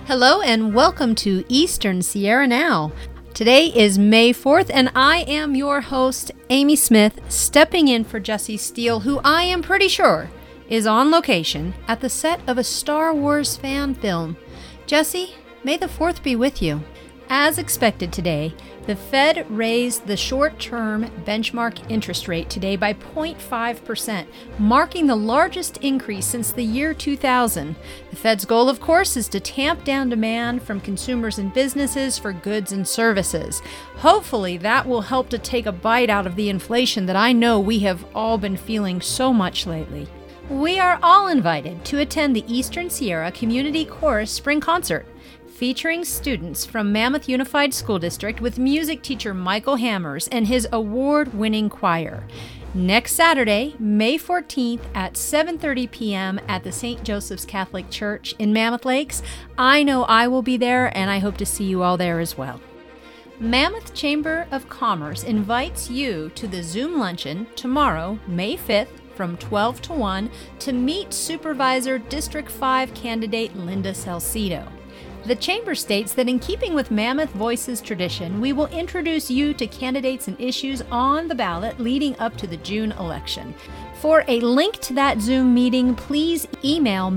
Hello and welcome to Eastern Sierra Now. Today is May 4th and I am your host, Amy Smith, stepping in for Jesse Steele, who I am pretty sure is on location at the set of a Star Wars fan film. Jesse, may the 4th be with you. As expected today, the Fed raised the short-term benchmark interest rate today by 0.5%, marking the largest increase since the year 2000. The Fed's goal, of course, is to tamp down demand from consumers and businesses for goods and services. Hopefully, that will help to take a bite out of the inflation that I know we have all been feeling so much lately. We are all invited to attend the Eastern Sierra Community Chorus Spring Concert, featuring students from Mammoth Unified School District with music teacher Michael Hammers and his award-winning choir. Next Saturday, May 14th at 7:30 p.m. at the St. Joseph's Catholic Church in Mammoth Lakes. I know I will be there, and I hope to see you all there as well. Mammoth Chamber of Commerce invites you to the Zoom luncheon tomorrow, May 5th, from 12 to 1, to meet Supervisor District 5 candidate Linda Salcido. The Chamber states that in keeping with Mammoth Voices tradition, we will introduce you to candidates and issues on the ballot leading up to the June election. For a link to that Zoom meeting, please email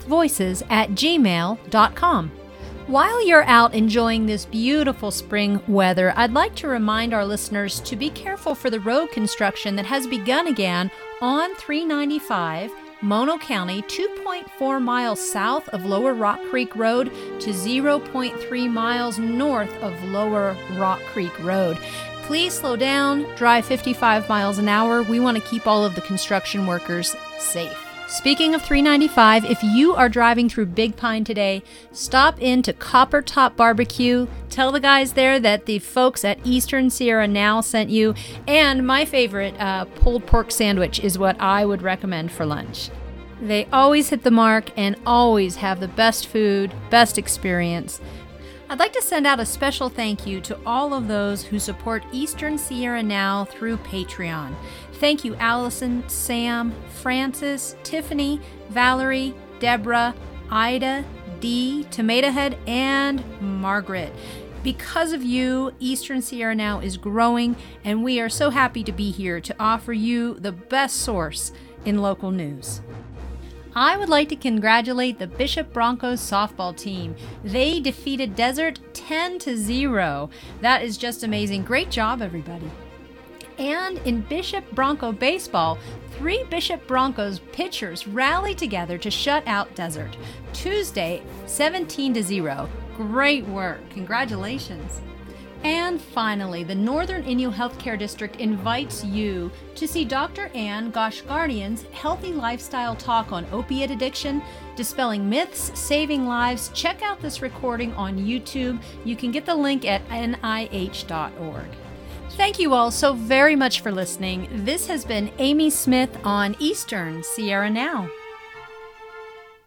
mammothvoices@gmail.com. While you're out enjoying this beautiful spring weather, I'd like to remind our listeners to be careful for the road construction that has begun again on 395, Mono County, 2.4 miles south of Lower Rock Creek Road to 0.3 miles north of Lower Rock Creek Road. Please slow down, drive 55 miles an hour. We want to keep all of the construction workers safe. Speaking of 395, if you are driving through Big Pine today, stop in to Copper Top Barbecue. Tell the guys there that the folks at Eastern Sierra Now sent you. And my favorite pulled pork sandwich is what I would recommend for lunch. They always hit the mark and always have the best food, best experience. I'd like to send out a special thank you to all of those who support Eastern Sierra Now through Patreon. Thank you, Allison, Sam, Francis, Tiffany, Valerie, Deborah, Ida, Dee, Tomato Head, and Margaret. Because of you, Eastern Sierra Now is growing, and we are so happy to be here to offer you the best source in local news. I would like to congratulate the Bishop Broncos softball team. They defeated Desert 10-0. That is just amazing. Great job, everybody. And in Bishop Bronco baseball, 3 Bishop Broncos pitchers rallied together to shut out Desert. Tuesday, 17-0. Great work. Congratulations. And finally, the Northern Inyo Healthcare District invites you to see Dr. Ann Goshgardian's Healthy Lifestyle Talk on opiate addiction, dispelling myths, saving lives. Check out this recording on YouTube. You can get the link at nih.org. Thank you all so very much for listening. This has been Amy Smith on Eastern Sierra Now.